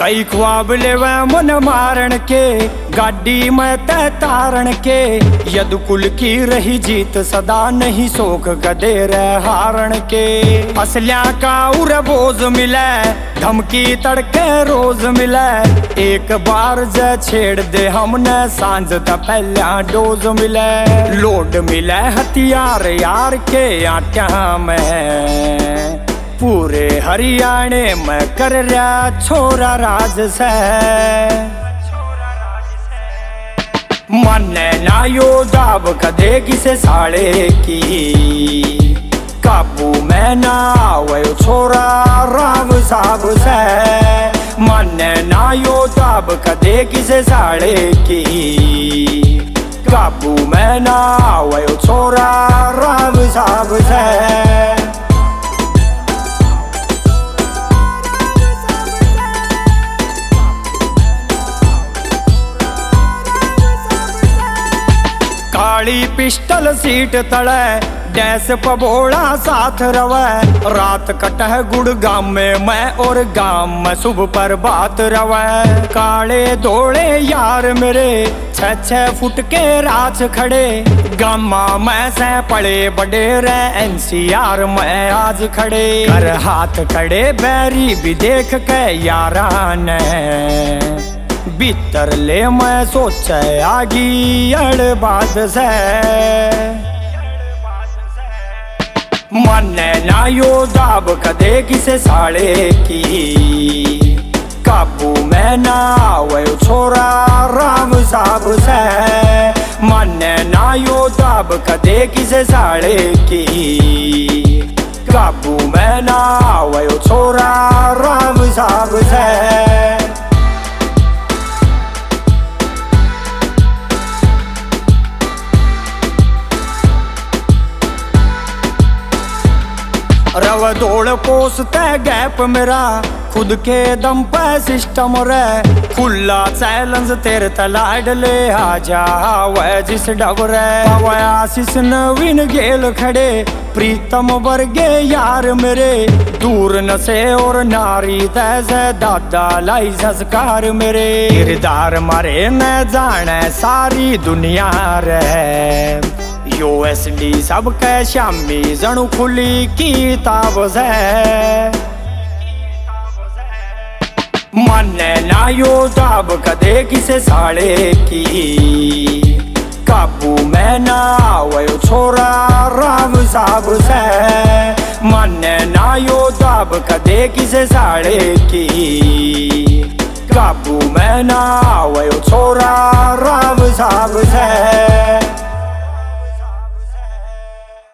कई ख्वाब लेवे मन मारण के, गाड़ी में तय तारण के। यद कुल की रही जीत सदा, नहीं शोक कदे रह हारण के। असल्या का उर बोझ मिले, धमकी तड़के रोज मिले। एक बार जे छेड़ दे हमने, सांझ त पहला डोज मिले। लोड मिले हथियार यार के आट्या में, पूरे हरियाणे में कर रहा छोरा राज से। माने ना यो दाब कदे किसे साड़े की, काबू में ना आवे छोरा राव साहब से। माने ना यो दाब कदे किसे साड़े की, काबू में ना आवे छोरा राव साहब से। काली पिस्टल सीट तड़े, डैस पबोड़ा साथ रवे। रात कटह गुड़गाम में मैं और गाम में शुभ पर बात रवे। काले दौड़े यार मेरे, 6-6 फुट के राज खड़े। गामा में से पड़े बड़े रे, NCR में आज खड़े। कर हाथ खड़े बैरी भी देख के यारा ने, भीतर ले मैं सोचे आगी अड़बाद से। माने ना यो दाब कदे किसे साड़े की, काबू में ना आवे छोरा राम साहब से। माने ना यो दाब कदे किसे साड़े की, काबू में ना आवे छोरा राम साहब से। रव दौड़ पोसते गैप मेरा, खुद के दम पे सिस्टम रे। खुला चैलेंज तेरे तलाड ले, आजा वह जिस डबरे। आशीष नवीन गेल खड़े, प्रीतम वर्गे यार मेरे। दूर नशे और नारी तैसे, दादा लाई संस्कार मेरे। किरदार मारे न जाने सारी दुनिया रे, USD सबके शामी जणु खुली किताब से। माने ना यो दाब कदे किसे साड़े की, काबू में ना आवे छोरा राम साहब से। माने ना यो दाब कदे किसे साड़े की, काबू में ना आवे छोरा राम साहब से।